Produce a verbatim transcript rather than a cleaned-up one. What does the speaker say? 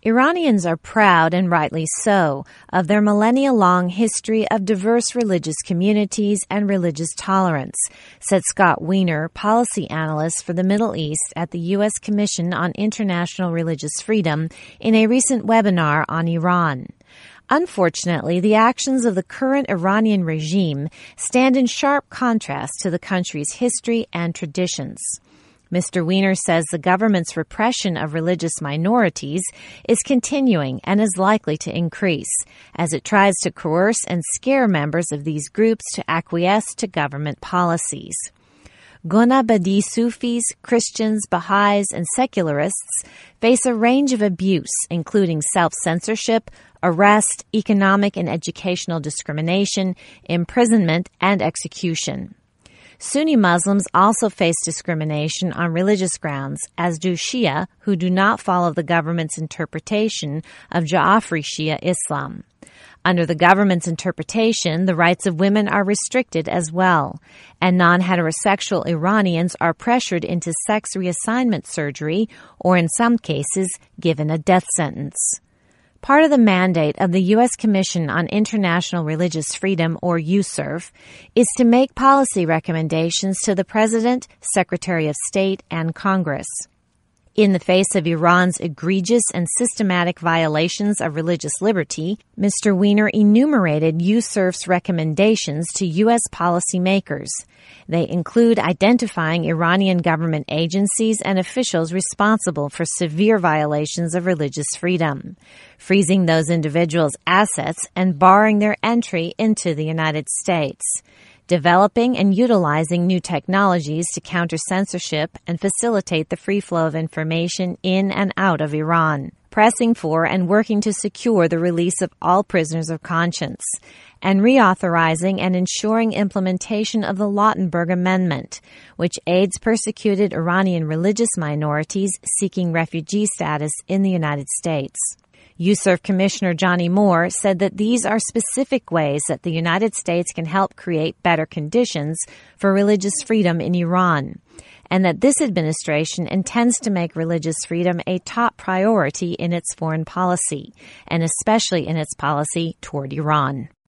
Iranians are proud, and rightly so, of their millennia-long history of diverse religious communities and religious tolerance, said Scott Wiener, policy analyst for the Middle East at the U S Commission on International Religious Freedom, in a recent webinar on Iran. Unfortunately, the actions of the current Iranian regime stand in sharp contrast to the country's history and traditions. Mister Wiener says the government's repression of religious minorities is continuing and is likely to increase as it tries to coerce and scare members of these groups to acquiesce to government policies. Gonabadi Sufis, Christians, Baha'is, and secularists face a range of abuse, including self-censorship, arrest, economic and educational discrimination, imprisonment, and execution. Sunni Muslims also face discrimination on religious grounds, as do Shia, who do not follow the government's interpretation of Ja'afri Shia Islam. Under the government's interpretation, the rights of women are restricted as well, and non-heterosexual Iranians are pressured into sex reassignment surgery or, in some cases, given a death sentence. Part of the mandate of the U S Commission on International Religious Freedom, or U S C I R F, is to make policy recommendations to the President, Secretary of State, and Congress. In the face of Iran's egregious and systematic violations of religious liberty, Mister Wiener enumerated U S C I R F's recommendations to U S policymakers. They include identifying Iranian government agencies and officials responsible for severe violations of religious freedom, freezing those individuals' assets and barring their entry into the United States, developing and utilizing new technologies to counter censorship and facilitate the free flow of information in and out of Iran, pressing for and working to secure the release of all prisoners of conscience, and reauthorizing and ensuring implementation of the Lautenberg Amendment, which aids persecuted Iranian religious minorities seeking refugee status in the United States. U S C I R F Commissioner Johnny Moore said that these are specific ways that the United States can help create better conditions for religious freedom in Iran, and that this administration intends to make religious freedom a top priority in its foreign policy, and especially in its policy toward Iran.